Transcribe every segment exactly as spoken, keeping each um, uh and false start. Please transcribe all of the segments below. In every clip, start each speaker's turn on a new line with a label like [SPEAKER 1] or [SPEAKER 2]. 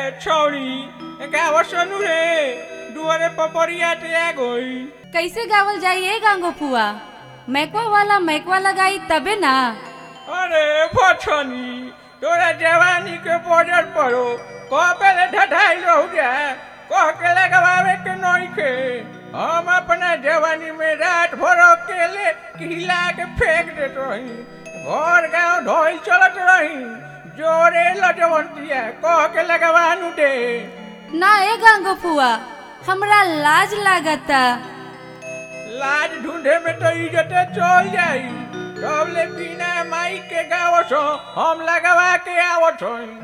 [SPEAKER 1] छौड़ी गावत सनु रे दुआरे पपरिया ते आ गई।
[SPEAKER 2] कैसे गावल जाइए गांगो फुआ? मैकवा वाला मैकवा लगाई तबे ना।
[SPEAKER 1] अरे भछनी तोरा जवानी के बॉर्डर पड़ो कह पहले ढढाई रह जा कह के लगवावे के नहीं के। हम अपना जवानी में रात भर अकेले हिला के फेंक देत रही घर गाँव ढोल चलत रही जोरे लजवंतिया कह के लगवानू दे।
[SPEAKER 2] ना ए गांगो फुआ हमरा लाज लागता।
[SPEAKER 1] लाज ढूंढे में तो इज्जते चल जाई तब ले बिना माइक के गावत हम लगवा के आवत हई।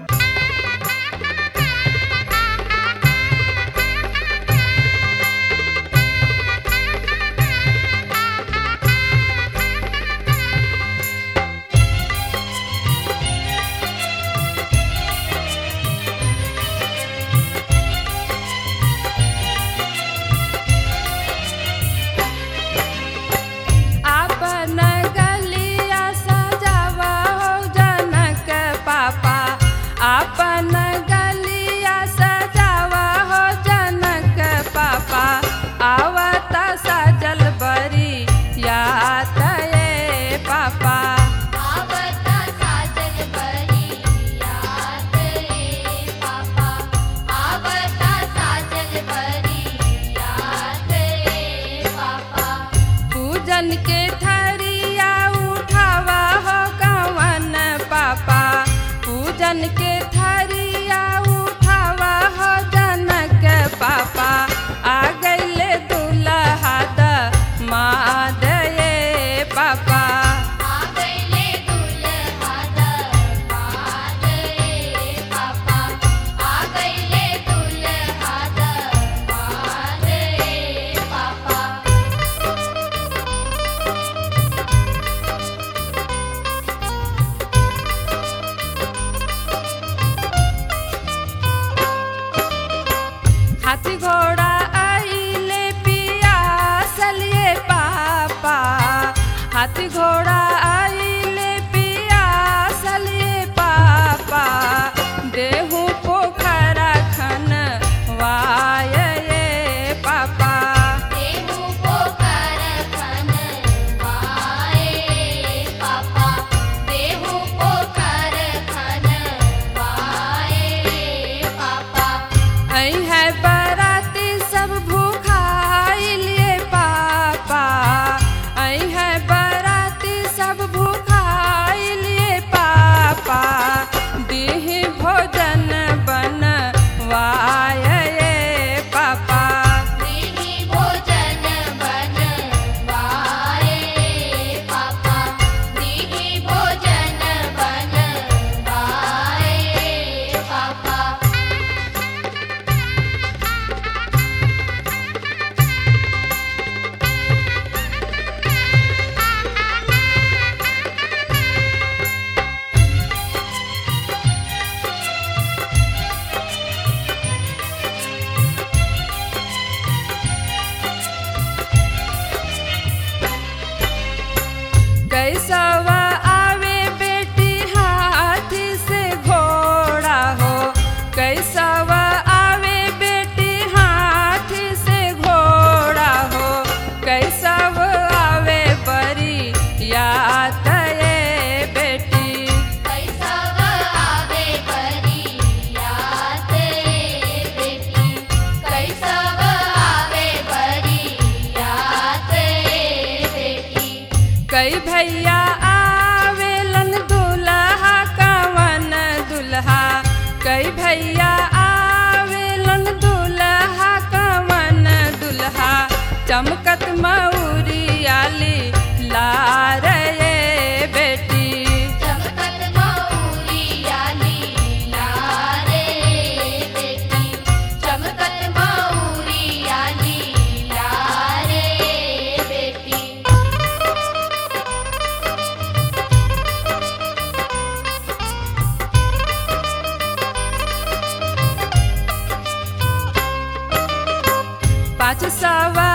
[SPEAKER 2] अपन गलिया सजावा हो जनक पापा आवता सजल बरी यात ए पापा।
[SPEAKER 3] आवता सजल बरी यात ए पापा आवता सजल बरी यात ए पापा।
[SPEAKER 2] पूजन के थरिया उठावा हो कवन पापा पूजन के थरिया उठावा हो जनक पापा आ गईले दुल्हा द माद ए पापा।
[SPEAKER 3] आ गईले दुल्हा दमाद ए पापा आ गईले दुल्हा दमाद ए पापा।
[SPEAKER 2] हाथी घोड़ा आइले पियासलिए पापा हाथी घोड़ा आइले पियासलिए पापा देहू पोखरा खन वाय ए पापा।
[SPEAKER 3] देहू पोखर खन वाए पापा देहू पोखर खन वाए पापा।
[SPEAKER 2] ऐ है बराती सब भूखाइलिए पापा ऐ है बराती सब भूखाइलिए पापा दीहि भोजन बनवाय ए पापा।
[SPEAKER 3] दीहि भोजन बनवाए पापा दीहि भोजन बनवाए पापा।
[SPEAKER 2] कैसवा आवे बेटी हाथी से घोड़ा हो कैसवा आवे बेटी हाथी से घोड़ा हो कैसव आवे बरी यात ए बेटी।
[SPEAKER 3] कैसव आवे बरी यात ए बेटी कैसव आवे बरी यात ए बेटी।
[SPEAKER 2] कई भैया आवेलन दुल्हा कवन दुल्हा कई भैया आवेलन दुल्हा कवन दुल्हा चमकत मऊरियाली लार ए बेटी।
[SPEAKER 3] चमकत मऊरियाली लारे बेटी चमकत मऊरियाली लारे बेटी।
[SPEAKER 2] पाँच सवा